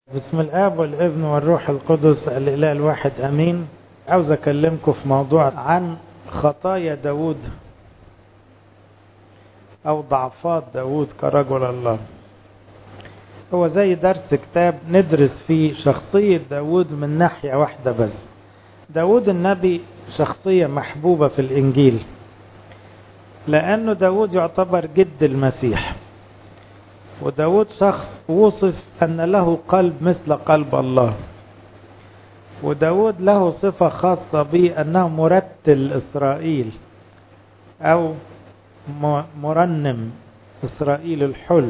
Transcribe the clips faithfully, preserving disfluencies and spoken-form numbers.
بسم الآب والابن والروح القدس الإله الواحد أمين. عاوز أكلمكم في موضوع عن خطايا داود أو ضعفات داود كرجل الله. هو زي درس كتاب ندرس فيه شخصية داود من ناحية واحدة بس. داود النبي شخصية محبوبة في الإنجيل لأنه داود يعتبر جد المسيح، وداود شخص وصف أن له قلب مثل قلب الله، وداود له صفة خاصة به أنه مرتل إسرائيل أو مرنم إسرائيل الحلو.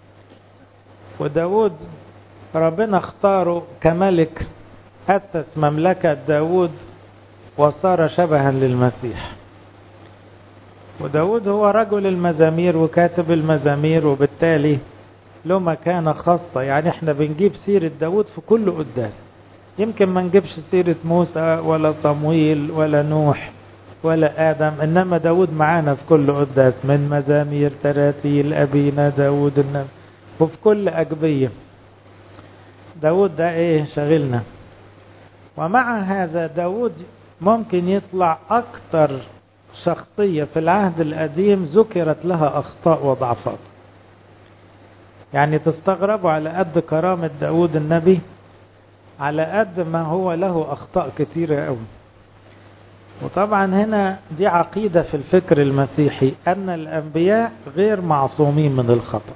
وداود ربنا اختاره كملك، أسس مملكة داود وصار شبها للمسيح. وداود هو رجل المزامير وكاتب المزامير، وبالتالي له مكانة خاصة. يعني احنا بنجيب سيرة داود في كل قداس، يمكن ما نجيبش سيرة موسى ولا صمويل ولا نوح ولا آدم، إنما داود معانا في كل قداس، من مزامير تراتيل أبينا داود النبي، وفي كل أجبية داود ده ايه شغلنا. ومع هذا داود ممكن يطلع أكتر شخصية في العهد القديم ذكرت لها أخطاء وضعفات. يعني تستغربوا على قد كرامة داود النبي على قد ما هو له أخطاء كتيرة قوي. وطبعا هنا دي عقيدة في الفكر المسيحي أن الأنبياء غير معصومين من الخطأ،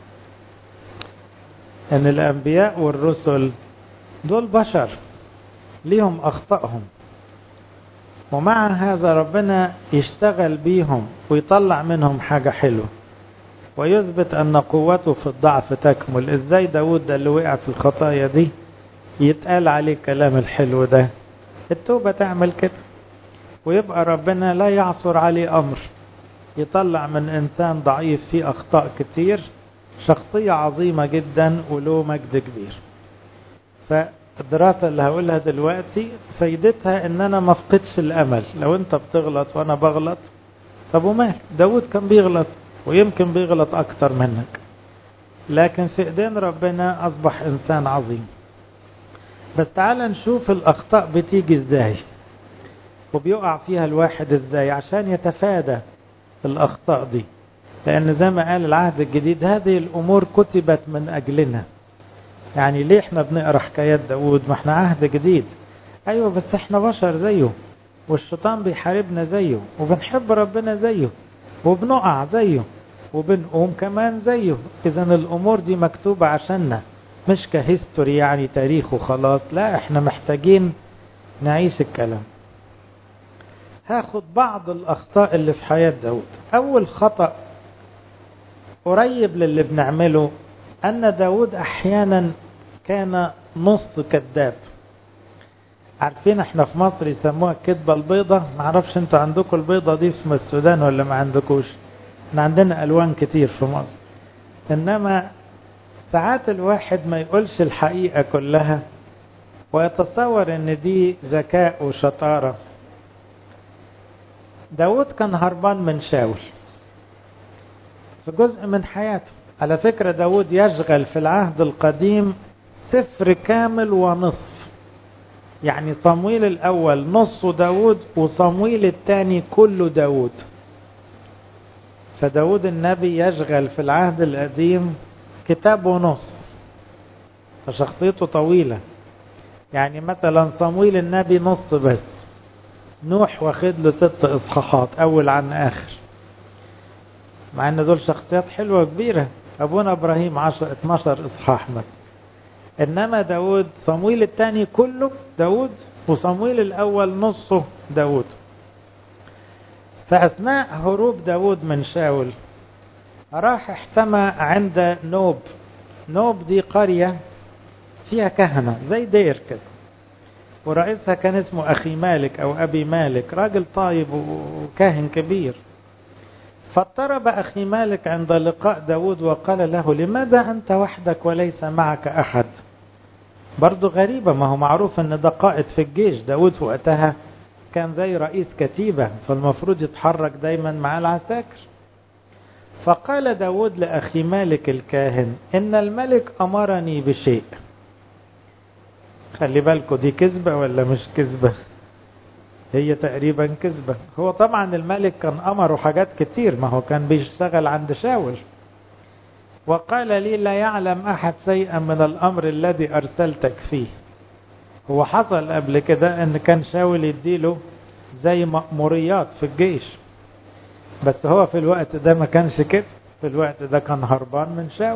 أن الأنبياء والرسل دول بشر ليهم أخطائهم، ومع هذا ربنا يشتغل بيهم ويطلع منهم حاجة حلوة ويثبت أن قوته في الضعف تكمل. إزاي داود ده اللي وقع في الخطايا دي يتقال عليه كلام الحلو ده؟ التوبة تعمل كده، ويبقى ربنا لا يعصر عليه أمر، يطلع من إنسان ضعيف فيه أخطاء كتير شخصية عظيمة جدا وله مجد كبير. فالدراسة اللي هقولها دلوقتي فايدتها ان انا ما افقدش الامل. لو انت بتغلط وانا بغلط، طب ومال؟ داود كان بيغلط ويمكن بيغلط اكتر منك، لكن في ايدين ربنا اصبح انسان عظيم. بس تعال نشوف الاخطاء بتيجي ازاي وبيقع فيها الواحد ازاي عشان يتفادى الاخطاء دي. لان زي ما قال العهد الجديد هذه الامور كتبت من اجلنا. يعني ليه احنا بنقرا حكايات داود؟ ما احنا عهد جديد. ايوه بس احنا بشر زيه، والشيطان بيحاربنا زيه، وبنحب ربنا زيه، وبنقع زيه، وبنقوم كمان زيه. اذا الامور دي مكتوبة عشاننا، مش كهيستوري يعني تاريخ وخلاص. لا، احنا محتاجين نعيش الكلام. هاخد بعض الاخطاء اللي في حياة داود. اول خطأ قريب للي بنعمله أن داود أحيانا كان نص كذاب. عارفين احنا في مصر يسموها الكذبة البيضة. معرفش انتوا عندكم البيضة دي في السودان ولا ما عندكوش؟ احنا عندنا ألوان كتير في مصر. إنما ساعات الواحد ما يقولش الحقيقة كلها ويتصور ان دي ذكاء وشطارة. داود كان هربان من شاول في جزء من حياته. على فكرة داود يشغل في العهد القديم سفر كامل ونصف، يعني صمويل الأول نصه داود وصمويل الثاني كله داود. فداود النبي يشغل في العهد القديم كتاب ونص، فشخصيته طويلة. يعني مثلا صمويل النبي نص بس، نوح واخد له ست إصحاحات أول عن آخر، مع ان دول شخصيات حلوة كبيرة. ابونا ابراهيم عشر اتناشر اصحاح مثلا. انما داود صمويل الثاني كله داود، وصمويل الاول نصه داود. فاثناء هروب داود من شاول راح احتمى عند نوب. نوب دي قرية فيها كهنة زي دير كده، ورئيسها كان اسمه اخي مالك او ابي مالك، راجل طيب وكاهن كبير. فاضطرب أخي مالك عند لقاء داود وقال له لماذا أنت وحدك وليس معك أحد؟ برضو غريبة، ما هو معروف أن ده قائد في الجيش. داود وقتها كان زي رئيس كتيبة، فالمفروض يتحرك دايما مع العساكر. فقال داود لأخي مالك الكاهن إن الملك أمرني بشيء خلي بالكوا دي كذبة ولا مش كذبة؟ هي تقريبا كذبة. هو طبعا الملك كان أمره حاجات كتير، ما هو كان بيشتغل عند شاول. وقال لي لا يعلم أحد شيئا من الأمر الذي أرسلتك فيه. هو حصل قبل كده أن كان شاول يديله زي مأموريات في الجيش، بس هو في الوقت ده ما كانش كده، في الوقت ده كان هربان من شاول.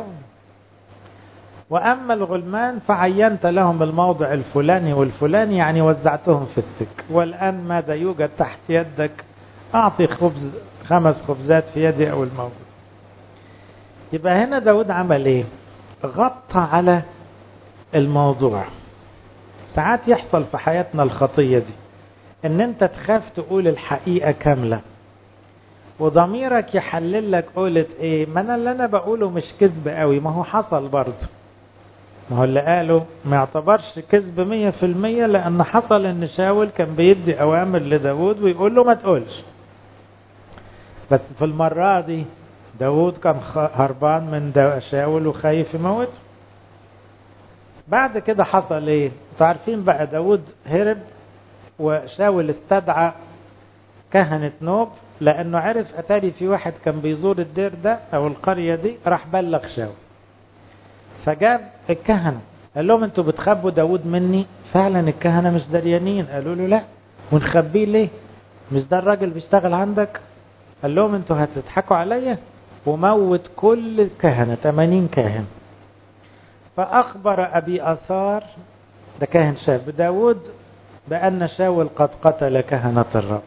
وأما الغلمان فعينت لهم الموضع الفلاني والفلاني، يعني وزعتهم في السك. والآن ماذا يوجد تحت يدك؟ أعطي خبز خمس خبزات في يدي أو الموجود. يبقى هنا داود عمل ايه؟ غطى على الموضوع. ساعات يحصل في حياتنا الخطية دي ان انت تخاف تقول الحقيقة كاملة، وضميرك يحلل لك قولة ايه، ما انا اللي انا بقوله مش كذب قوي، ما هو حصل برضه. ما هو اللي قاله ما يعتبرش كذب مية في المية، لان حصل ان شاول كان بيدي اوامر لداود ويقول له ما تقولش. بس في المرة دي داود كان هربان من شاول وخايف يموته. بعد كده حصل ايه؟ انتوا عارفين بقى داود هرب، وشاول استدعى كهنة نوب، لانه عرف اتاري في واحد كان بيزور الدير ده او القرية دي، راح بلغ شاول. فجاب الكهنة قال لهم انتوا بتخبوا داود مني؟ فعلا الكهنة مش دريانين. قالوا له لا، ونخبيه ليه؟ مش ده الراجل بيشتغل عندك؟ قال لهم انتوا هتضحكوا عليا؟ وموت كل الكهنة، ثمانين كاهن. فأخبر أبي آثار، ده كاهن شاب، داود بأن شاول قد قتل كهنة الرب.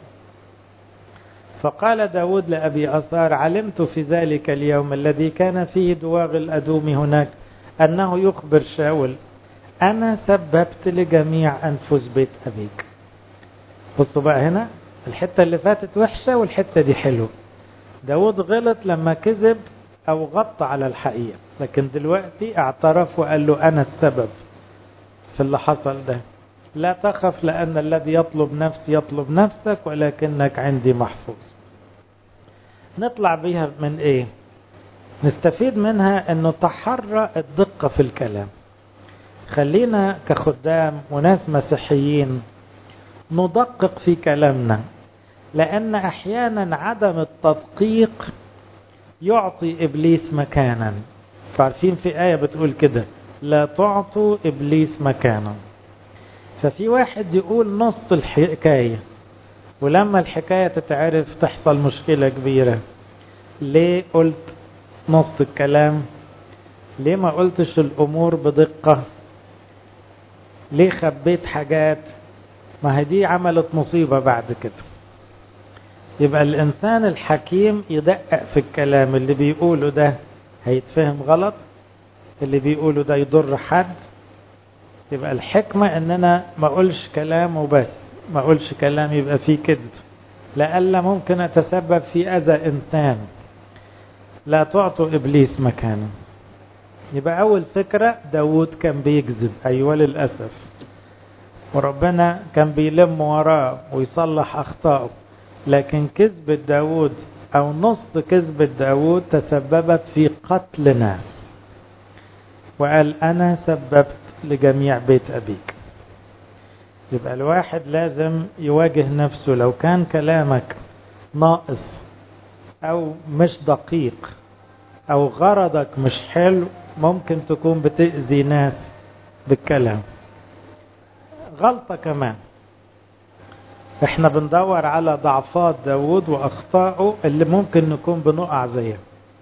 فقال داود لأبي آثار علمت في ذلك اليوم الذي كان فيه دواغ الأدوم هناك أنه يخبر شاول أنا سببت لجميع أنفس بيت أبيك. بصوا بقى هنا، الحتة اللي فاتت وحشة والحتة دي حلوة. داود غلط لما كذب أو غطى على الحقيقة، لكن دلوقتي اعترف وقال له أنا السبب في اللي حصل ده. لا تخف لأن الذي يطلب نفسي يطلب نفسك، ولكنك عندي محفوظ. نطلع بيها من إيه؟ نستفيد منها أنه تحرى الدقة في الكلام. خلينا كخدام وناس مسيحيين ندقق في كلامنا، لأن أحيانا عدم التدقيق يعطي إبليس مكانا. فعارفين في آية بتقول كده لا تعطوا إبليس مكانا. ففي واحد يقول نص الحكاية، ولما الحكاية تتعرف تحصل مشكلة كبيرة. ليه قلت نص الكلام؟ ليه ما قلتش الأمور بدقة؟ ليه خبيت حاجات؟ ما هي دي عملت مصيبة بعد كده. يبقى الإنسان الحكيم يدقق في الكلام، اللي بيقوله ده هيتفهم غلط، اللي بيقوله ده يضر حد. يبقى الحكمة ان انا ما اقولش كلام وبس، ما اقولش كلام يبقى فيه كذب، لألا ممكن اتسبب في اذى انسان. لا تعطوا ابليس مكانه. يبقى اول فكرة داود كان بيكذب، ايوه للأسف، وربنا كان بيلم وراه ويصلح اخطائه. لكن كذبة داود او نص كذبة داود تسببت في قتل ناس، وقال انا سببت لجميع بيت أبيك. يبقى الواحد لازم يواجه نفسه. لو كان كلامك ناقص أو مش دقيق أو غرضك مش حلو، ممكن تكون بتأذي ناس بالكلام. غلطة كمان، احنا بندور على ضعفات داود وأخطائه اللي ممكن نكون بنقع زيها.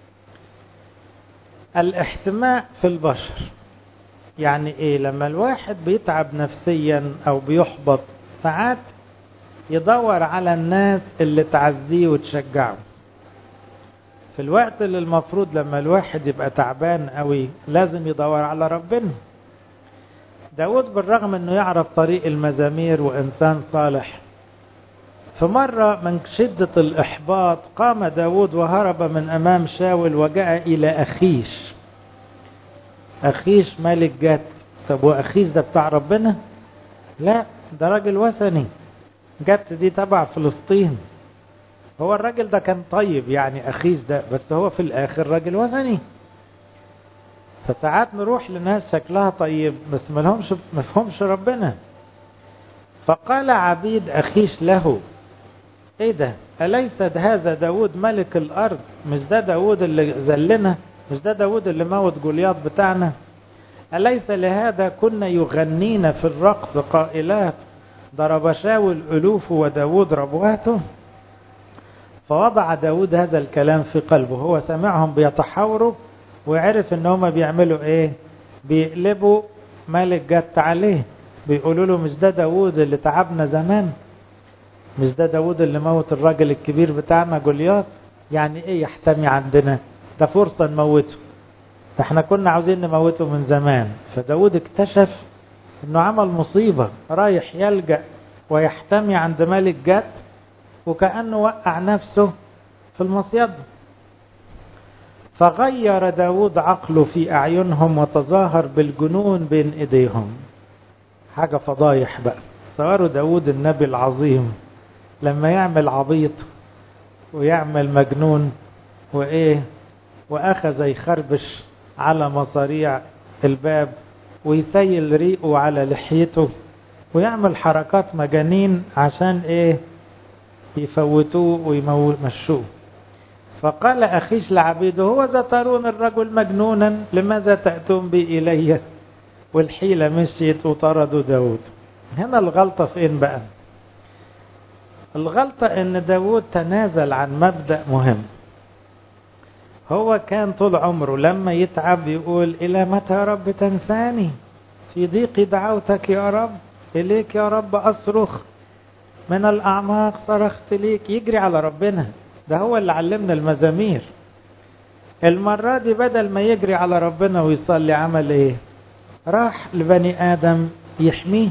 الاحتماء في البشر، يعني ايه؟ لما الواحد بيتعب نفسيا او بيحبط، ساعات يدور على الناس اللي تعزيه وتشجعه. في الوقت اللي المفروض لما الواحد يبقى تعبان قوي لازم يدور على ربنا. داود بالرغم انه يعرف طريق المزامير وانسان صالح، فمرة من شدة الاحباط قام داود وهرب من امام شاول وجاء الى اخيش. أخيش ملك جات. طب وأخيش ده بتاع ربنا؟ لا، ده راجل وثني. جات دي تبع فلسطين. هو الراجل ده كان طيب يعني أخيش ده، بس هو في الآخر راجل وثني. فساعات نروح لناس شكلها طيب بس ما لهمش مفهومش ربنا. فقال عبيد أخيش له: ايه ده؟ أليس هذا داود ملك الأرض؟ مش ده داود اللي ذلنا؟ مش ده داود اللي موت جولياط بتاعنا؟ أليس لهذا كنا يغنين في الرقص قائلات ضرب شاول ألوف وداود ربواته؟ فوضع داود هذا الكلام في قلبه. هو سمعهم بيتحاوروا وعرف ان هم بيعملوا ايه، بيقلبوا ملك جت عليه، بيقولوا له مش ده داود اللي تعبنا زمان؟ مش ده داود اللي موت الراجل الكبير بتاعنا جولياط؟ يعني ايه يحتمي عندنا؟ ده فرصة نموته، ده احنا كنا عاوزين نموته من زمان. فداود اكتشف انه عمل مصيبة، رايح يلجأ ويحتمي عند ملك جت وكأنه وقع نفسه في المصيد. فغير داود عقله في أعينهم وتظاهر بالجنون بين إيديهم. حاجة فضايح بقى. صاروا داود النبي العظيم لما يعمل عبيط ويعمل مجنون وإيه، وأخذ يخربش على مصاريع الباب ويسيل ريقه على لحيته ويعمل حركات مجانين عشان إيه، يفوتوه ويمشوه. فقال أخيش لعبيده: هو ذا ترون الرجل مجنونا، لماذا تأتون بي إلي؟ والحيلة مشيت وطردوا داود. هنا الغلطة فين بقى؟ الغلطة ان داود تنازل عن مبدأ مهم. هو كان طول عمره لما يتعب يقول: إلى متى يا رب تنساني؟ في ضيقي دعوتك يا رب، إليك يا رب أصرخ، من الأعماق صرخت ليك. يجري على ربنا، ده هو اللي علمنا المزامير. المرة دي بدل ما يجري على ربنا ويصلي عمل ايه؟ راح لبني آدم يحميه.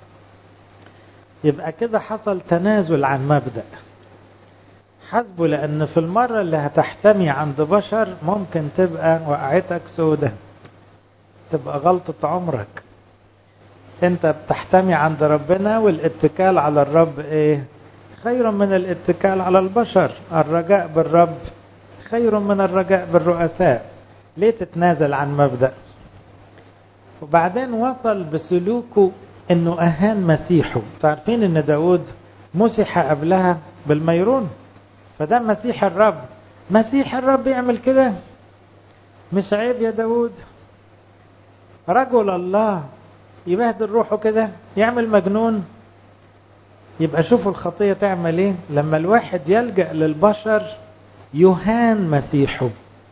يبقى كده حصل تنازل عن مبدأ حسبه، لأن في المرة اللي هتحتمي عند بشر ممكن تبقى وقعتك سودة، تبقى غلطة عمرك. انت بتحتمي عند ربنا، والاتكال على الرب ايه؟ خير من الاتكال على البشر. الرجاء بالرب خير من الرجاء بالرؤساء. ليه تتنازل عن مبدأ؟ وبعدين وصل بسلوكه انه اهان مسيحه. تعرفين ان داود مسح قبلها بالميرون، فده مسيح الرب. مسيح الرب يعمل كده؟ مش عيب يا داود؟ رجل الله يبهدل روحه كده، يعمل مجنون؟ يبقى شوفوا الخطية تعمل ايه لما الواحد يلجأ للبشر يهان مسيحه.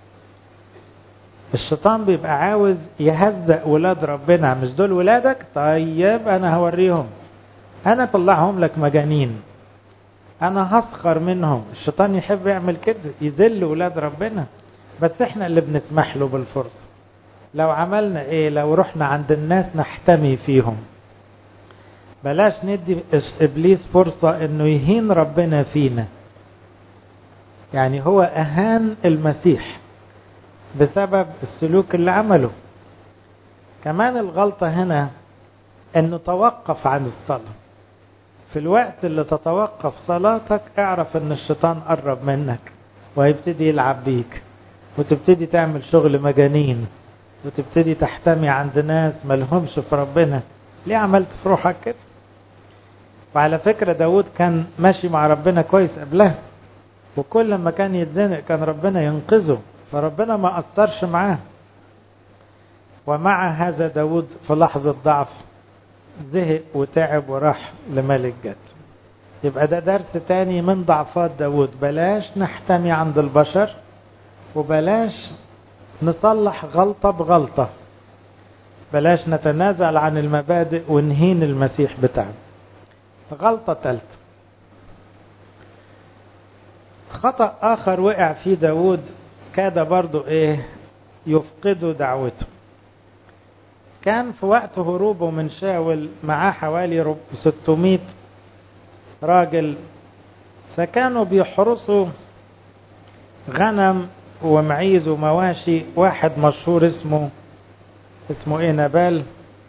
الشيطان بيبقى عاوز يهزأ ولاد ربنا. مش دول ولادك؟ طيب انا هوريهم، انا طلعهم لك مجانين، انا هسخر منهم. الشيطان يحب يعمل كده، يذل ولاد ربنا. بس احنا اللي بنسمح له بالفرصة. لو عملنا ايه؟ لو رحنا عند الناس نحتمي فيهم. بلاش ندي ابليس فرصة انه يهين ربنا فينا. يعني هو اهان المسيح بسبب السلوك اللي عمله. كمان الغلطة هنا انه توقف عن الصلاة. في الوقت اللي تتوقف صلاتك اعرف ان الشيطان قرب منك وهيبتدي يلعب بيك، وتبتدي تعمل شغل مجانين، وتبتدي تحتمي عند ناس ملهمش في ربنا. ليه عملت في روحك كده؟ وعلى فكرة داود كان ماشي مع ربنا كويس قبلها، وكل ما كان يتزنق كان ربنا ينقذه، فربنا ما أثرش معاه. ومع هذا داود في لحظة ضعف زهق وتعب وراح لملك جد. يبقى ده درس تاني من ضعفات داود. بلاش نحتمي عند البشر، وبلاش نصلح غلطة بغلطة. بلاش نتنازل عن المبادئ ونهين المسيح بتاعنا. غلطة ثالثة، خطأ آخر وقع فيه داود كاد برضو ايه يفقد دعوته. كان في وقت هروبه من شاول معاه حوالي ستمائة راجل، فكانوا بيحرسوا غنم ومعيز ومواشي واحد مشهور اسمه اسمه ايه نبال.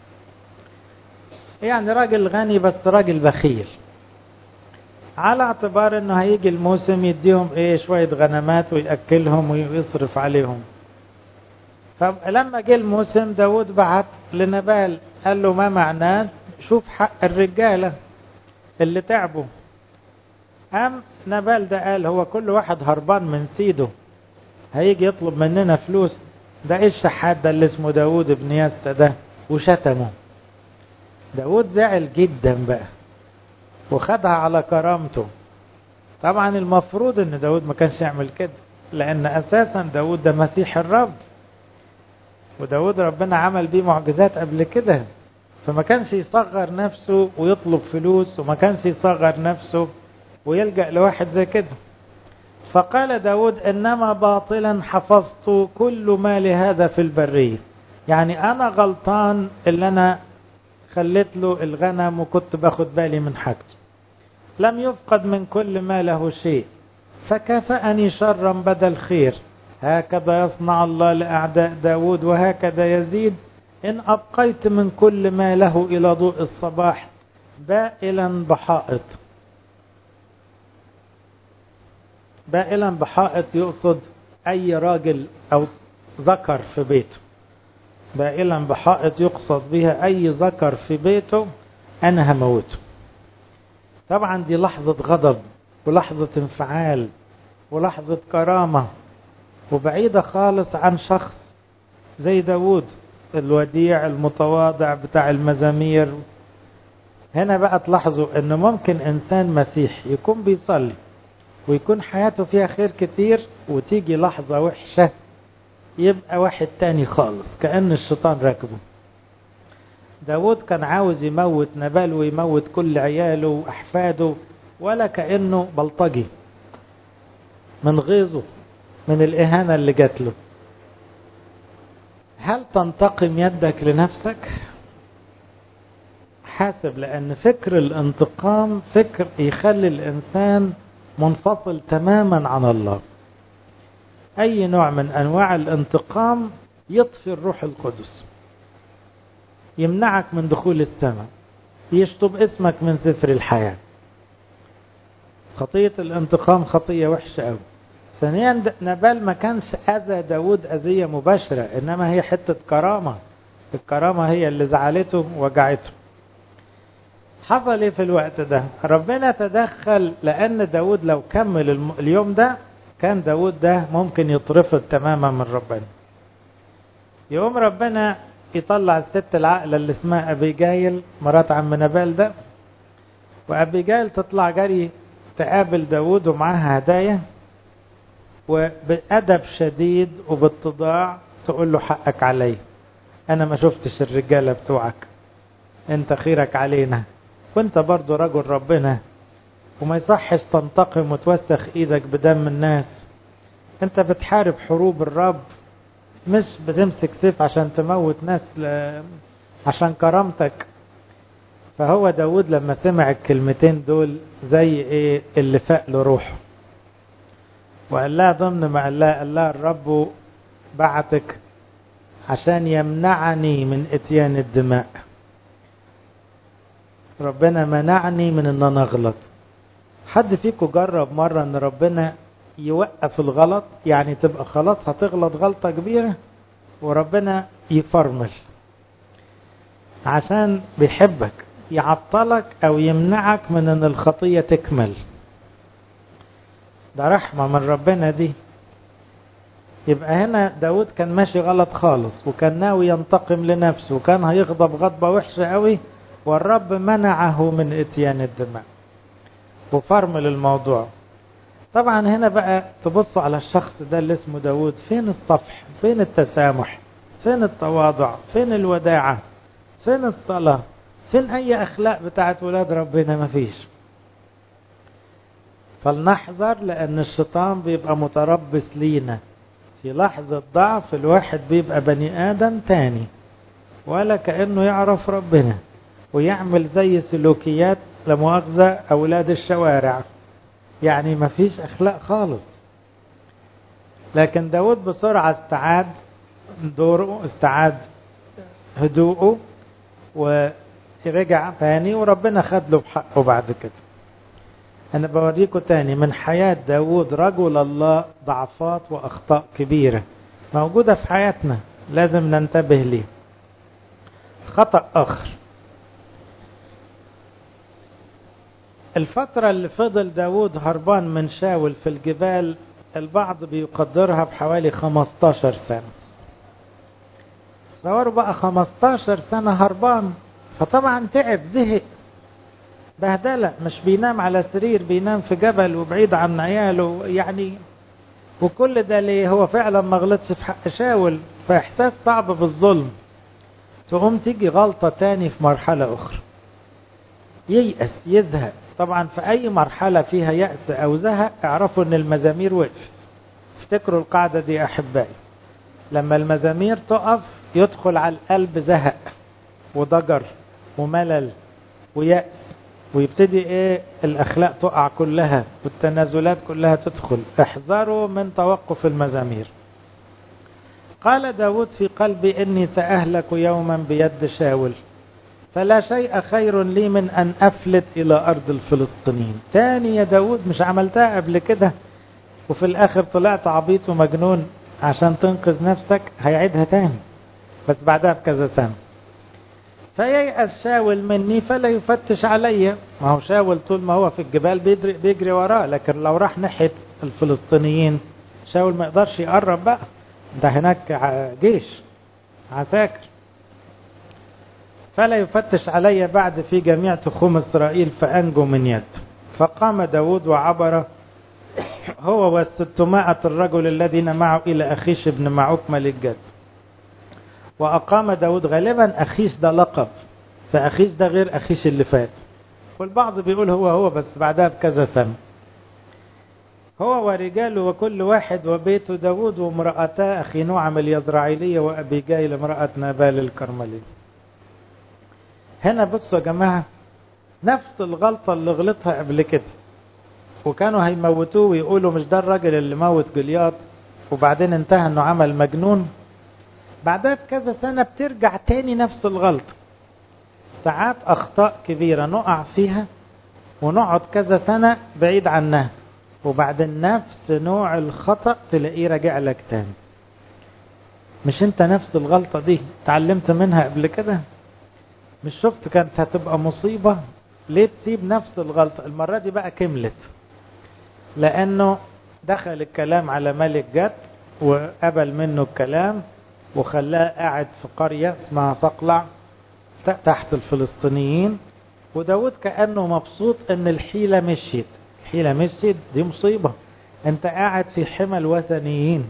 يعني راجل غني بس راجل بخيل، على اعتبار انه هيجي الموسم يديهم ايه شوية غنمات ويأكلهم ويصرف عليهم. فلما جه الموسم داود بعت لنبال قال له ما معناه شوف حق الرجالة اللي تعبوا. قام نبال ده قال هو كل واحد هربان من سيده هيجي يطلب مننا فلوس؟ ده ايه الشحات ده اللي اسمه داود ابن يسى ده؟ وشتمه. داود زعل جدا بقى وخدها على كرامته. طبعا المفروض ان داود ما كانش يعمل كده، لان اساسا داود ده مسيح الرب، وداود ربنا عمل بيه معجزات قبل كده، فما كانش يصغر نفسه ويطلب فلوس، وما كانش يصغر نفسه ويلجأ لواحد زي كده. فقال داود إنما باطلا حفظت كل ما لهذا في البرية. يعني أنا غلطان اللي أنا خليت له الغنم وكنت باخد بالي من حاجته. لم يفقد من كل ما له شيء، فكافأني شرا بدل خير. هكذا يصنع الله لأعداء داود وهكذا يزيد إن أبقيت من كل ما له إلى ضوء الصباح بائلا بحائط. بائلا بحائط يقصد أي راجل أو ذكر في بيته. بائلا بحائط يقصد بها أي ذكر في بيته أنا هموته. طبعا دي لحظة غضب ولحظة انفعال ولحظة كرامة، وبعيدة خالص عن شخص زي داود الوديع المتواضع بتاع المزامير. هنا بقى تلاحظوا ان ممكن انسان مسيح يكون بيصلي ويكون حياته فيها خير كتير، وتيجي لحظة وحشة يبقى واحد تاني خالص كأن الشيطان راكبه. داود كان عاوز يموت نبال ويموت كل عياله وأحفاده، ولا كأنه بلطجي من غيظه من الإهانة اللي جات له. هل تنتقم يدك لنفسك؟ حاسب، لأن فكر الانتقام فكر يخلي الإنسان منفصل تماما عن الله. أي نوع من أنواع الانتقام يطفي الروح القدس، يمنعك من دخول السماء، يشطب اسمك من سفر الحياة. خطية الانتقام خطية وحشة أوي. ثانيا نبال ما كانش أذى داود أذية مباشرة، إنما هي حتة كرامة. الكرامة هي اللي زعلته ووجعته. حصل ايه في الوقت ده؟ ربنا تدخل، لأن داود لو كمل اليوم ده كان داود ده ممكن يطرفض تماما من ربنا. يوم ربنا يطلع الست العاقلة اللي اسمها أبيجايل مرات عم نبال ده، وأبيجايل تطلع جري تقابل داود ومعاها هدايا، وبأدب شديد وباتضاع تقول له حقك علي، أنا ما شفتش الرجالة بتوعك، أنت خيرك علينا، وأنت برضو رجل ربنا، وما يصحش تنتقم وتوسخ إيدك بدم الناس. أنت بتحارب حروب الرب، مش بتمسك سيف عشان تموت ناس ل... عشان كرامتك. فهو داود لما سمع الكلمتين دول زي ايه اللي فاق له روحه، وقال لها ضمن ما قال لها قال لها الرب بعتك عشان يمنعني من اتيان الدماء. ربنا منعني من ان انا اغلط. حد فيكم جرب مرة ان ربنا يوقف الغلط؟ يعني تبقى خلاص هتغلط غلطة كبيرة وربنا يفرمل عشان بيحبك، يعطلك او يمنعك من ان الخطية تكمل. ده رحمة من ربنا دي. يبقى هنا داود كان ماشي غلط خالص، وكان ناوي ينتقم لنفسه، وكان هيغضب غضبة وحشة قوي، والرب منعه من اتيان الدماء وفرمل الموضوع. طبعا هنا بقى تبصوا على الشخص ده اللي اسمه داود، فين الصفح، فين التسامح، فين التواضع، فين الوداعة، فين الصلاة، فين اي اخلاق بتاعت ولاد ربنا؟ مفيش. فلنحذر، لان الشيطان بيبقى متربص لينا في لحظة ضعف. الواحد بيبقى بني ادم تاني ولا كأنه يعرف ربنا، ويعمل زي سلوكيات لمؤاخذة اولاد الشوارع، يعني مفيش اخلاق خالص. لكن داود بسرعة استعاد دوره، استعاد هدوءه، ورجع تاني، وربنا خد له بحقه بعد كده. انا بوريكم تاني من حياة داود رجل الله ضعفات واخطاء كبيرة موجودة في حياتنا، لازم ننتبه ليه. خطأ آخر، الفترة اللي فضل داود هربان من شاول في الجبال البعض بيقدرها بحوالي خمستاشر سنة. تصوروا بقى خمستاشر سنة هربان، فطبعا تعب زهق بهدلة، مش بينام على سرير، بينام في جبل وبعيد عن عياله يعني. وكل ده ليه؟ هو فعلا ما غلطش في حق شاول، فإحساس صعب بالظلم. تقوم تيجي غلطة تاني في مرحلة أخرى، ييأس يزهق. طبعا في أي مرحلة فيها يأس أو زهق اعرفوا أن المزامير وقفت. افتكروا القاعدة دي أحبائي، لما المزامير تقف يدخل على القلب زهق وضجر وملل ويأس، ويبتدي ايه الأخلاق تقع كلها والتنازلات كلها تدخل. احذروا من توقف المزامير. قال داود في قلبي إني سأهلك يوما بيد شاول، فلا شيء خير لي من أن أفلت إلى أرض الفلسطينيين. تاني يا داود، مش عملتها قبل كده وفي الآخر طلعت عبيط ومجنون عشان تنقذ نفسك؟ هيعيدها تاني بس بعدها بكذا سنة. فييأس شاول مني فلا يفتش علي. ما هو شاول طول ما هو في الجبال بيجري, بيجري وراه، لكن لو راح ناحية الفلسطينيين شاول ما يقدرش يقرب بقى، ده هناك جيش عساكر. فلا يفتش علي بعد في جميع تخوم إسرائيل فأنجو من يده. فقام داود وعبر هو والستمائة الرجل الذين معه إلى أخيش بن معوك ملك جد. وأقام داود، غالبا أخيش ده لقب، فأخيش ده غير أخيش اللي فات، والبعض بيقول هو هو بس بعدها بكذا سنة. هو ورجاله وكل واحد وبيته، داود وامرأتا أخي نعم اليزرعيلية وأبيجايل امرأة نابال الكرملي. هنا بصوا يا جماعة، نفس الغلطة اللي غلطها قبل كده وكانوا هيموتوه ويقولوا مش ده الراجل اللي موت جلياط، وبعدين انتهى انه عمل مجنون. بعدها بكذا سنة بترجع تاني نفس الغلطة. ساعات أخطاء كبيرة نقع فيها ونقعد كذا سنة بعيد عنها، وبعدين نفس نوع الخطأ تلاقيه راجع لك تاني. مش انت نفس الغلطة دي تعلمت منها قبل كده؟ مش شفت كانت هتبقى مصيبة؟ ليه تسيب نفس الغلطة؟ المرة دي بقى كملت، لأنه دخل الكلام على ملك جد وقبل منه الكلام وخلاه قاعد في قرية اسمها صقلع تحت الفلسطينيين. وداود كأنه مبسوط ان الحيلة مشيت. الحيلة مشيت دي مصيبة، انت قاعد في حمى الوثنيين،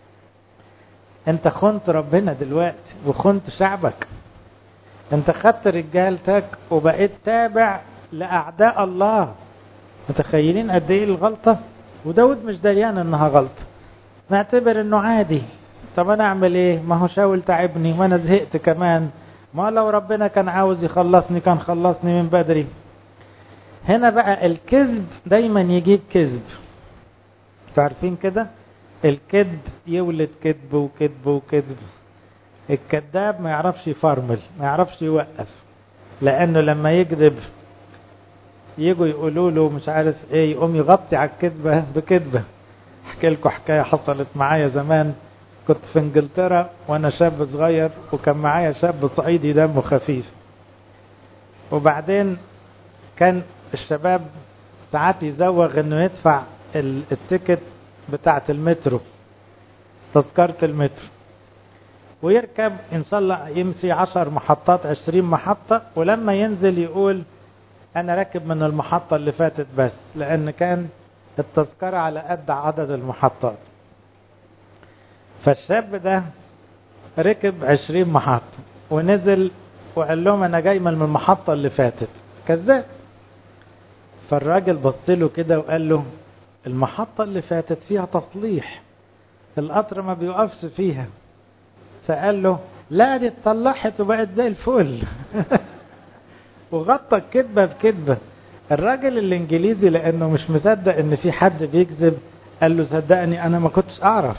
انت خنت ربنا دلوقتي وخنت شعبك، انت خدت رجالتك وبقيت تابع لأعداء الله. متخيلين قد ايه الغلطة؟ وداود مش دريان انها غلطة، نعتبر انه عادي. طب انا اعمل ايه؟ ما هو شاول تعبني وانا زهقت كمان، ما لو ربنا كان عاوز يخلصني كان خلصني من بدري. هنا بقى الكذب دايما يجيب كذب، تعرفين كده؟ الكذب يولد كذب وكذب وكذب. الكذاب ما يعرفش يفرمل، ما يعرفش يوقف، لانه لما يكذب يجوا يقولوا له مش عارف ايه، يقوم يغطي على الكذبة بكذبة. احكي لكم حكاية حصلت معايا زمان. كنت في انجلترا وانا شاب صغير، وكان معايا شاب صعيدي دمه خفيف، وبعدين كان الشباب ساعات يزوغ انه يدفع التيكت بتاعة المترو، تذكرة المترو، ويركب ان شاء الله يمشي عشر محطات عشرين محطة، ولما ينزل يقول انا راكب من المحطة اللي فاتت بس، لان كان التذكرة على قد عدد المحطات. فالشاب ده ركب عشرين محطة ونزل وقال لهم انا جاي من المحطة اللي فاتت، كذاب. فالراجل بصله كده وقال له المحطة اللي فاتت فيها تصليح، القطر ما بيوقفش فيها. فقال له لا دي اتصلحت وبقت زي الفل. وغطى الكذبة بكذبة. الراجل الانجليزي لانه مش مصدق ان في حد بيكذب قال له صدقني انا ما كنتش اعرف.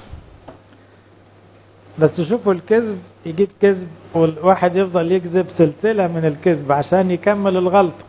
بس شوفوا الكذب يجيب كذب، والواحد يفضل يكذب سلسلة من الكذب عشان يكمل الغلطة.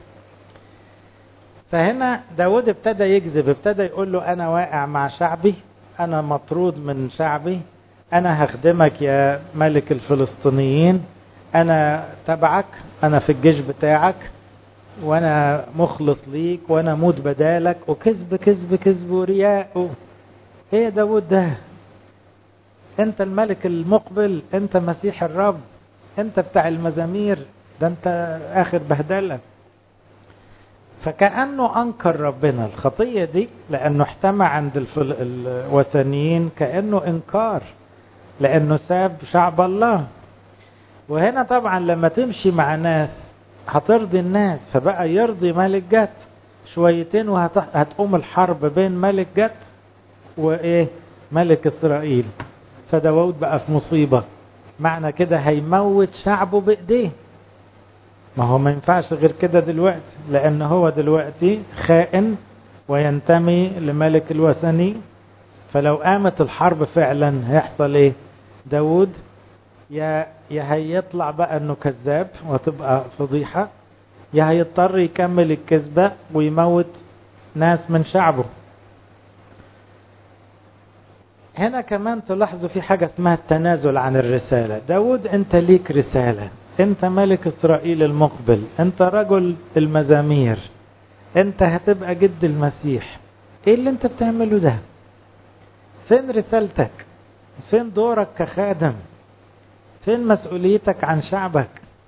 فهنا داود ابتدى يكذب، ابتدى يقول له انا واقع مع شعبي، انا مطرود من شعبي، أنا هخدمك يا ملك الفلسطينيين، أنا تبعك، أنا في الجيش بتاعك، وأنا مخلص ليك، وأنا موت بدالك، وكذب كذب كذب ورياء. إيه داود ده؟ أنت الملك المقبل، أنت مسيح الرب، أنت بتاع المزامير، ده أنت آخر بهدلة. فكأنه أنكر ربنا الخطية دي، لأنه احتمى عند الوثنيين كأنه إنكار، لأنه ساب شعب الله. وهنا طبعا لما تمشي مع ناس هترضي الناس، فبقى يرضي ملك جت شويتين وهتقوم الحرب بين ملك جت وإيه ملك إسرائيل. فداود بقى في مصيبة، معنى كده هيموت شعبه بإيديه. ما هو ما ينفعش غير كده دلوقتي، لأن هو دلوقتي خائن وينتمي لملك الوثني. فلو قامت الحرب فعلا هيحصل ايه؟ داود يا يا هيطلع بقى انه كذاب وتبقى فضيحة، يا هيضطر يكمل الكذبة ويموت ناس من شعبه. هنا كمان تلاحظوا في حاجة اسمها التنازل عن الرسالة. داود انت ليك رسالة، انت ملك اسرائيل المقبل، انت رجل المزامير، انت هتبقى جد المسيح. ايه اللي انت بتعمله ده؟ فين رسالتك؟ فين دورك كخادم؟ فين مسؤوليتك عن شعبك؟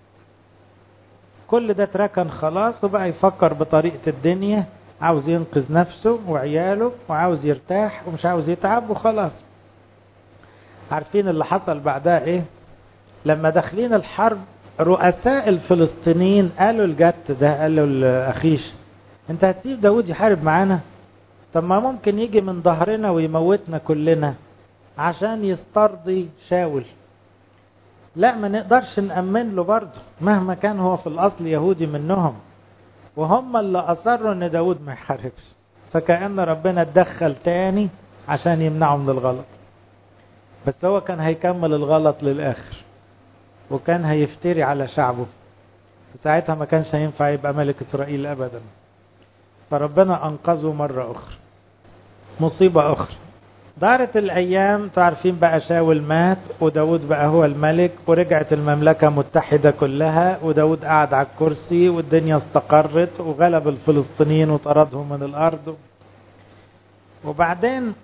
كل ده اتركن خلاص، وبقى يفكر بطريقة الدنيا، عاوز ينقذ نفسه وعياله وعاوز يرتاح ومش عاوز يتعب وخلاص. عارفين اللي حصل بعدها ايه؟ لما داخلين الحرب رؤساء الفلسطينيين قالوا الجت ده، قالوا لأخيش انت هتسيب داود يحارب معانا؟ طب ما ممكن يجي من ظهرنا ويموتنا كلنا عشان يسترضي شاول. لا، ما نقدرش نأمن له برضه مهما كان هو في الأصل يهودي منهم، وهم اللي أصروا ان داود ما يحاربش. فكأن ربنا اتدخل تاني عشان يمنعه من الغلط، بس هو كان هيكمل الغلط للآخر وكان هيفتري على شعبه، ساعتها ما كانش هينفع يبقى ملك إسرائيل أبدا. فربنا أنقذه مرة أخرى. مصيبة أخرى دارت الأيام، تعرفين بقى شاول مات وداود بقى هو الملك، ورجعت المملكة متحدة كلها، وداود قعد على الكرسي والدنيا استقرت وغلب الفلسطينيين وطردهم من الأرض. وبعدين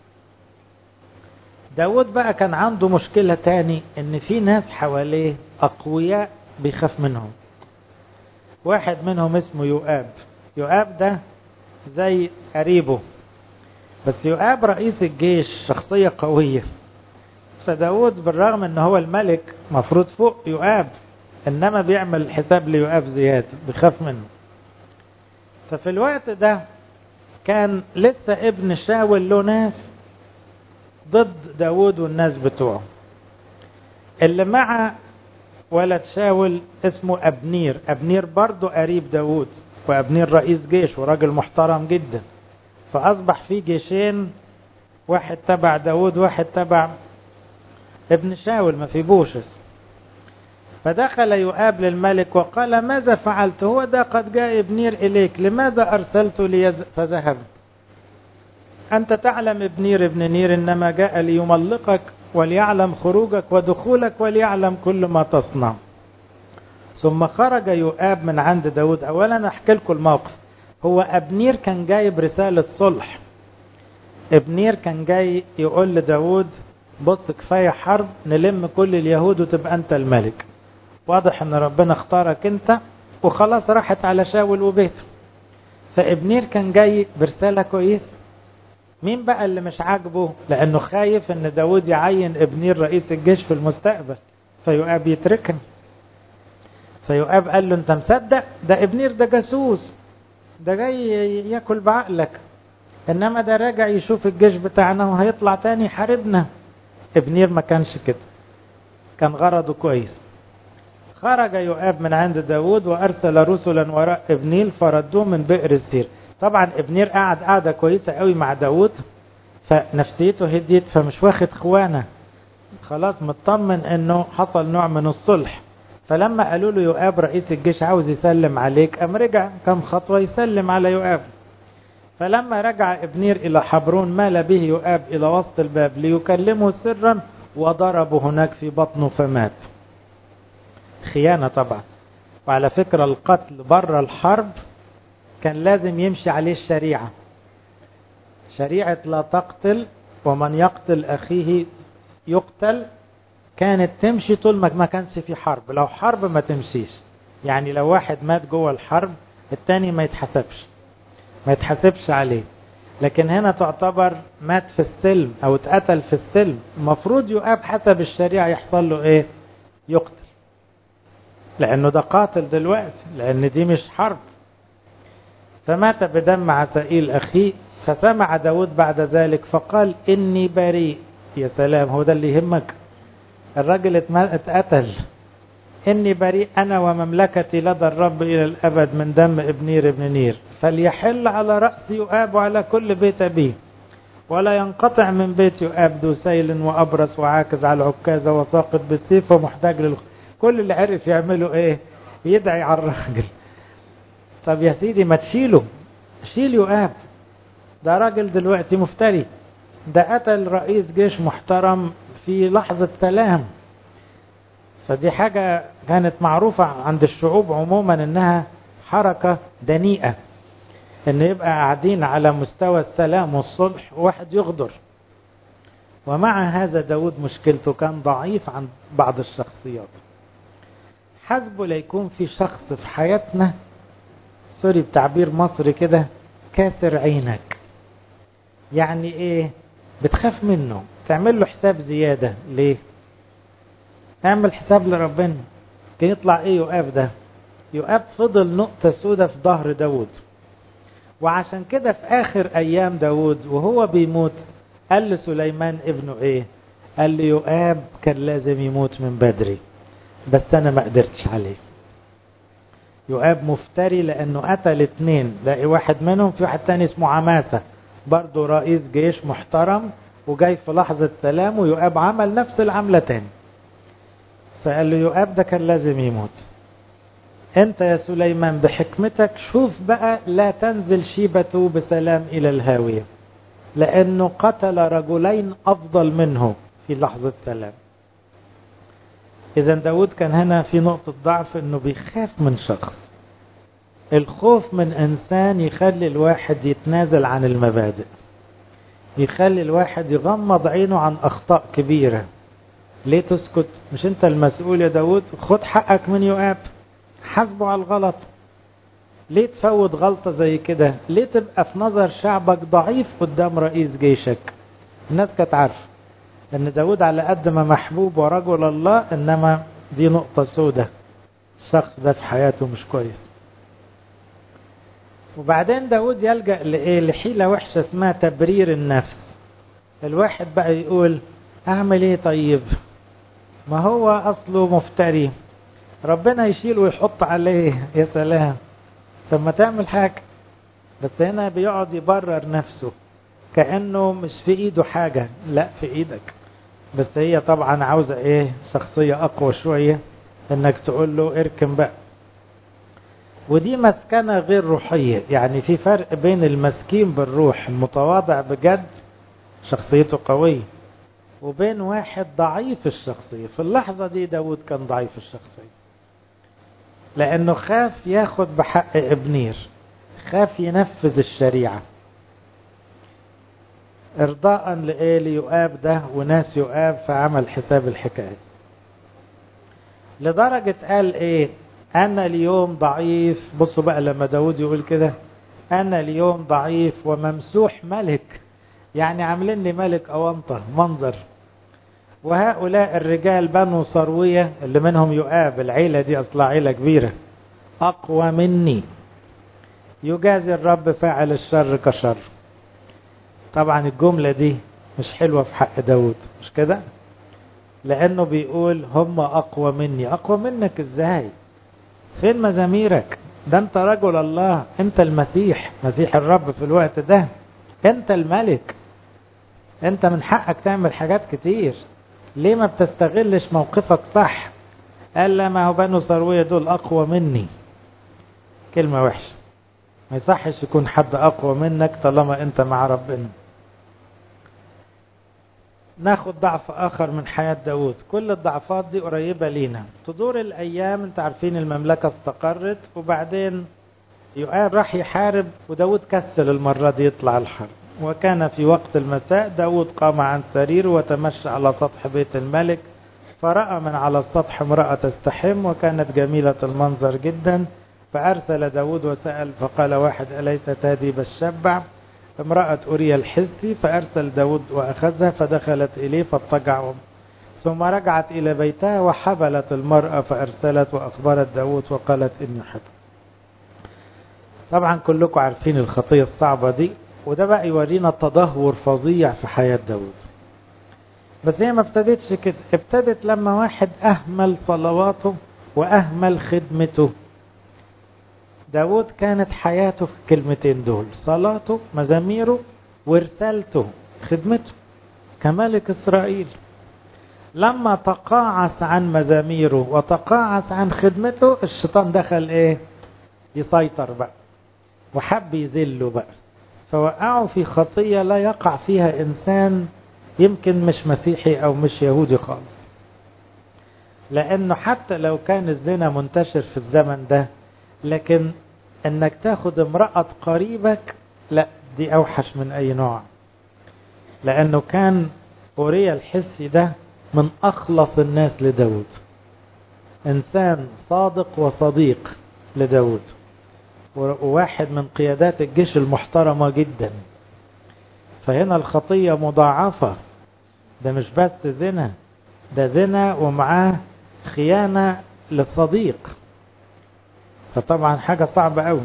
داود بقى كان عنده مشكلة تاني، ان في ناس حواليه أقوياء بيخاف منهم. واحد منهم اسمه يؤاب. يؤاب ده زي قريبه، بس يؤاب رئيس الجيش شخصية قوية. فداود بالرغم ان هو الملك مفروض فوق يؤاب، انما بيعمل حساب ليؤاب زيادة، بيخاف منه. ففي الوقت ده كان لسه ابن شاول له ناس ضد داود والناس بتوعه. اللي مع ولد شاول اسمه أبنير. أبنير برضه قريب داود، وأبنير رئيس جيش وراجل محترم جدا. فأصبح في جيشين، واحد تبع داود واحد تبع ابن شاول ما في بوشس. فدخل يؤاب للملك وقال ماذا فعلت؟ هو ده قد جاء أبنير إليك، لماذا أرسلت لي فذهب؟ أنت تعلم ابنير ابن نير إنما جاء ليملقك وليعلم خروجك ودخولك وليعلم كل ما تصنع. ثم خرج يؤاب من عند داود. أولا أحكي لكم الموقف. هو أبنير كان جايب رسالة صلح. ابنير كان جاي يقول لداود بص كفاية حرب، نلم كل اليهود وتبقى أنت الملك. واضح أن ربنا اختارك أنت، وخلاص راحت على شاول وبيته. فابنير كان جاي برسالة كويس. مين بقى اللي مش عاجبه؟ لأنه خايف أن داود يعين ابنير رئيس الجيش في المستقبل، فيؤاب يتركن. فيؤاب قال له أنت مصدق؟ ده ابنير ده جاسوس، ده جاي ياكل بعقلك، إنما ده راجع يشوف الجيش بتاعنا وهيطلع تاني يحاربنا. ابنير ما كانش كده، كان غرضه كويس. خرج يؤاب من عند داود وأرسل رسلا وراء ابنيل فردوه من بئر السير. طبعا ابنير قعد قعدة كويسة قوي مع داود، فنفسيته هديت، فمش واخد خوانة، خلاص مطمن انه حصل نوع من الصلح. فلما قالوا له يؤاب رئيس الجيش عاوز يسلم عليك، قام رجع كم خطوة يسلم على يؤاب. فلما رجع ابنير إلى حبرون مال به يؤاب إلى وسط الباب ليكلمه سرا وضربه هناك في بطنه فمات. خيانة طبعا. وعلى فكرة القتل بره الحرب كان لازم يمشي عليه الشريعة، شريعة لا تقتل ومن يقتل أخيه يقتل، كانت تمشي طول ما كانش في حرب. لو حرب ما تمشيش، يعني لو واحد مات جوه الحرب التاني ما يتحسبش ما يتحسبش عليه. لكن هنا تعتبر مات في السلم أو اتقتل في السلم، المفروض يؤاب حسب الشريعة يحصل له إيه؟ يقتل، لأنه ده قاتل دلوقتي، لأن دي مش حرب. فمات بدم عسائيل أخيه. فسمع داود بعد ذلك فقال إني بريء. يا سلام، هو ده اللي يهمك؟ الرجل اتقتل. إني بريء أنا ومملكتي لدى الرب إلى الأبد من دم ابنير ابن نير، فليحل على رأس يؤاب وعلى كل بيت أبيه، ولا ينقطع من بيت يؤاب ذو سيل وأبرص وعاكز على العكازة وساقط بالسيف ومحتاج للخ... كل اللي عرف يعمله إيه؟ يدعي على الراجل. طب يا سيدي ما تشيله، شيل يؤاب، ده راجل دلوقتي مفتري، ده قتل رئيس جيش محترم في لحظة سلام. فدي حاجة كانت معروفة عند الشعوب عموما انها حركة دنيئة، ان يبقى قاعدين على مستوى السلام والصلح وواحد يغدر. ومع هذا داود مشكلته كان ضعيف عن بعض الشخصيات. حسبه ليكون في شخص في حياتنا، سوري بتعبير مصري كده، كاسر عينك. يعني ايه؟ بتخاف منه، تعمل له حساب زيادة. ليه؟ اعمل حساب لربنا. كان يطلع ايه يؤاب ده؟ يؤاب فضل نقطة سودة في ظهر داود. وعشان كده في اخر ايام داود وهو بيموت قال لسليمان ابنه ايه؟ قال لي يؤاب كان لازم يموت من بدري، بس انا ما قدرتش عليه. يؤاب مفتري لانه قتل اتنين، لاقي واحد منهم في واحد تاني اسمه عماسة برضه رئيس جيش محترم، وجاي في لحظة سلام ويؤاب عمل نفس العملة تاني. فقال له يؤاب ده كان لازم يموت. انت يا سليمان بحكمتك شوف بقى لا تنزل شيبته بسلام الى الهاوية، لانه قتل رجلين افضل منه في لحظة سلام. اذا داود كان هنا في نقطة ضعف، انه بيخاف من شخص. الخوف من انسان يخلي الواحد يتنازل عن المبادئ، يخلي الواحد يغمض عينه عن اخطاء كبيرة. ليه تسكت؟ مش انت المسؤول يا داود؟ خد حقك من يؤاب، حاسبه على الغلط. ليه تفوت غلطة زي كده؟ ليه تبقى في نظر شعبك ضعيف قدام رئيس جيشك؟ الناس كانت عارفة ان داود على قد ما محبوب ورجل الله، انما دي نقطة سودة، الشخص ده في حياته مش كويس. وبعدين داود يلجأ لإيه؟ لحيلة وحشة اسمها تبرير النفس. الواحد بقى يقول اعمل ايه طيب؟ ما هو اصله مفتري، ربنا يشيل ويحط عليه. يا سلام، طب ما تعمل حاجة. بس هنا بيقعد يبرر نفسه كأنه مش في ايده حاجة. لا، في ايدك، بس هي طبعا عاوزة ايه؟ شخصية اقوى شوية، انك تقول له اركن بقى. ودي مسكنة غير روحية. يعني في فرق بين المسكين بالروح المتواضع بجد شخصيته قوية، وبين واحد ضعيف الشخصية. في اللحظة دي داود كان ضعيف الشخصية، لأنه خاف ياخد بحق ابنير، خاف ينفذ الشريعة ارضاء لإيه؟ ليؤاب ده وناس يؤاب، فعمل حساب الحكاية. لدرجة قال ايه؟ أنا اليوم ضعيف. بصوا بقى لما داود يقول كده، أنا اليوم ضعيف وممسوح ملك، يعني عامليني ملك أونطة منظر. وهؤلاء الرجال بنو صروية اللي منهم يؤاب، العيلة دي أصلا عيلة كبيرة، أقوى مني. يجازي الرب فاعل الشر كشر. طبعا الجملة دي مش حلوة في حق داود، مش كده؟ لأنه بيقول هم أقوى مني. أقوى منك إزاي؟ فين مزاميرك؟ ده أنت رجل الله، أنت المسيح، مسيح الرب في الوقت ده، أنت الملك، أنت من حقك تعمل حاجات كتير. ليه ما بتستغلش موقفك صح؟ قال لما هو بنو صروية دول أقوى مني. كلمة وحشة، ما يصحش يكون حد أقوى منك طالما أنت مع ربنا. ناخد ضعف آخر من حياة داود. كل الضعفات دي قريبة لينا. تدور الأيام، انت عارفين المملكة استقرت، وبعدين يؤاب راح يحارب، وداود كسل المرة دي يطلع الحرب. وكان في وقت المساء داود قام عن سريره وتمشى على سطح بيت الملك، فرأى من على السطح امرأة تستحم وكانت جميلة المنظر جدا، فأرسل داود وسأل، فقال واحد: أليست هذه بالشبع امرأة أوريا الحثي؟ فأرسل داود وأخذها فدخلت إليه فاضطجع، ثم رجعت إلى بيتها وحبلت المرأة، فأرسلت وأخبرت داود وقالت إني حب. طبعا كلكم عارفين الخطية الصعبة دي، وده بقى يورينا تدهور فظيع في حياة داود. بس هي ما ابتدتش كده، ابتدت لما واحد أهمل صلواته وأهمل خدمته. داود كانت حياته في الكلمتين دول: صلاته، مزاميره، ورسالته، خدمته كملك إسرائيل. لما تقاعس عن مزاميره وتقاعس عن خدمته، الشيطان دخل ايه؟ يسيطر بقى وحب يذله بقى، فوقعوا في خطية لا يقع فيها إنسان يمكن مش مسيحي أو مش يهودي خالص. لأنه حتى لو كان الزنا منتشر في الزمن ده، لكن انك تاخد امرأة قريبك، لا، دي اوحش من اي نوع. لانه كان أوريا الحثي ده من اخلص الناس لداود، انسان صادق وصديق لداود، وواحد من قيادات الجيش المحترمة جدا. فهنا الخطية مضاعفة، ده مش بس زنا، ده زنا ومعاه خيانة للصديق، فطبعا حاجة صعبة قوي.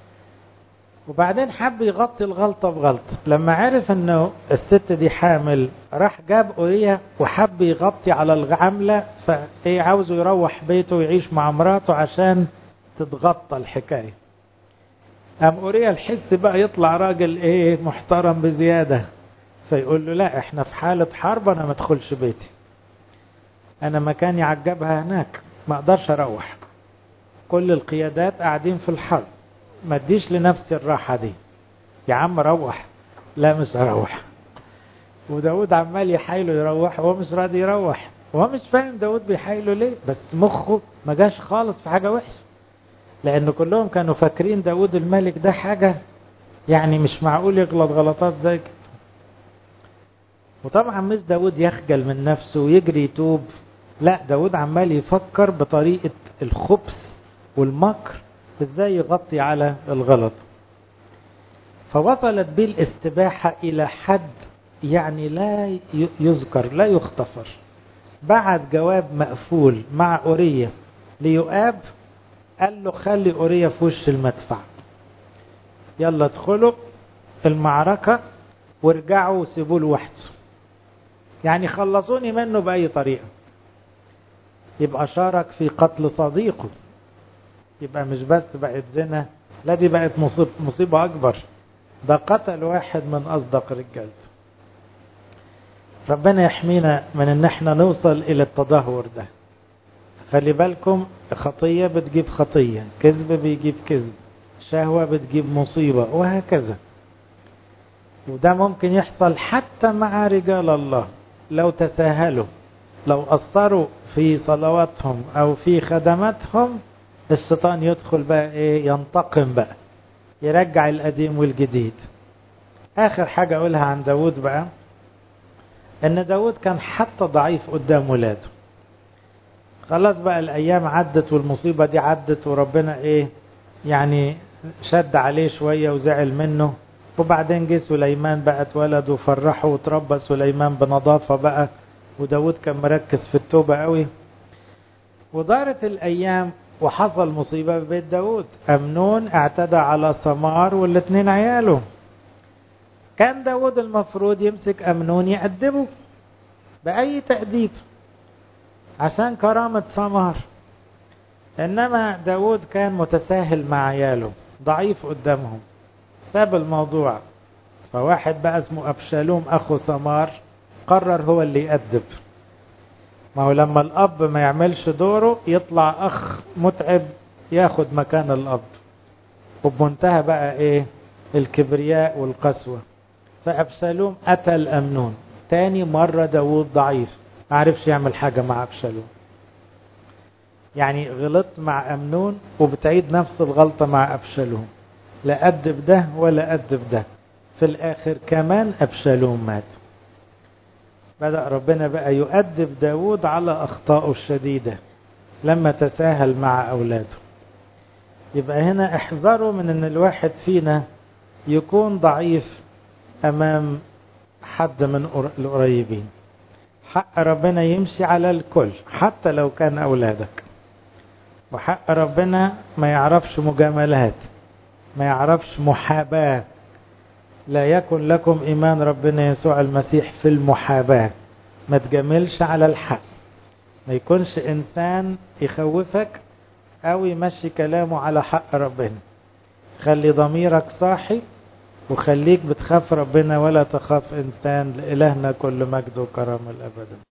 وبعدين حب يغطي الغلطة بغلطة. لما عرف انه الست دي حامل، راح جاب أوريا وحب يغطي على العملة، فايه عاوزه يروح بيته ويعيش مع مراته عشان تتغطى الحكاية. قام أوريا الحس بقى يطلع راجل ايه محترم بزيادة، فيقول له: لا، احنا في حالة حرب، انا ما ادخلش بيتي، انا مكاني عجبها هناك، ما اقدرش اروح، كل القيادات قاعدين في الحرب، ما اديش لنفسي الراحة دي، يا عم روح. لا، مش هروح. وداود عمال يحايله يروح، وهو مش راضي يروح، وهو مش فاهم داود بيحايله ليه، بس مخه ما جاش خالص في حاجة وحشة، لأن كلهم كانوا فاكرين داود الملك ده حاجة يعني مش معقول يغلط غلطات زي كده. وطبعا مش داود يخجل من نفسه ويجري يتوب، لا، داود عمال يفكر بطريقة الخبث والمكر ازاي يغطي على الغلط. فوصلت به الاستباحة إلى حد يعني لا يذكر، لا يغتفر. بعد جواب مقفول مع أوريا ليؤاب، قال له: خلي أوريا في وش المدفع، يلا ادخلوا المعركة وارجعوا وسيبوه لوحده، يعني خلصوني منه بأي طريقة. يبقى شارك في قتل صديقه، يبقى مش بس بقت زنا، لا، دي بقت مصيبة, مصيبة أكبر، ده قتل واحد من أصدق رجالته. ربنا يحمينا من ان احنا نوصل الى التدهور ده. خلي بالكم، خطية بتجيب خطية، كذب بيجيب كذب، شهوة بتجيب مصيبة، وهكذا. وده ممكن يحصل حتى مع رجال الله لو تساهلوا، لو قصروا في صلواتهم او في خدماتهم، الشيطان يدخل بقى ايه، ينتقم بقى، يرجع القديم والجديد. اخر حاجة اقولها عن داود بقى، ان داود كان حتى ضعيف قدام ولاده. خلاص بقى الايام عدت والمصيبة دي عدت، وربنا ايه يعني شد عليه شوية وزعل منه. وبعدين جه سليمان بقى اتولد وفرحه وتربى سليمان بنظافة بقى، وداود كان مركز في التوبة قوي. ودارت الايام وحصل مصيبة في بيت داود. أمنون اعتدى على ثمار والاتنين عياله. كان داود المفروض يمسك أمنون يأدبه بأي تأديب عشان كرامة ثمار، إنما داود كان متساهل مع عياله، ضعيف قدامهم، ساب الموضوع. فواحد بقى اسمه أبشالوم أخو ثمار قرر هو اللي يأدب. ما هو لما الأب ما يعملش دوره يطلع أخ متعب ياخد مكان الأب، وبمنتهى بقى إيه الكبرياء والقسوة. فأبشالوم قتل أمنون. تاني مرة داود ضعيف، ما عرفش يعمل حاجة مع أبشالوم. يعني غلطت مع أمنون وبتعيد نفس الغلطة مع أبشالوم، لا أدب ده ولا أدب ده، في الآخر كمان أبشالوم مات. بدأ ربنا بقى يؤدب داود على أخطائه الشديدة لما تساهل مع أولاده. يبقى هنا احذروا من أن الواحد فينا يكون ضعيف أمام حد من القريبين. حق ربنا يمشي على الكل حتى لو كان أولادك، وحق ربنا ما يعرفش مجاملات، ما يعرفش محاباة. لا يكن لكم إيمان ربنا يسوع المسيح في المحاباة. ما تجاملش على الحق، ما يكونش إنسان يخوفك أو يمشي كلامه على حق ربنا. خلي ضميرك صاحي وخليك بتخاف ربنا ولا تخاف إنسان. لإلهنا كل مجد وكرم الأبد.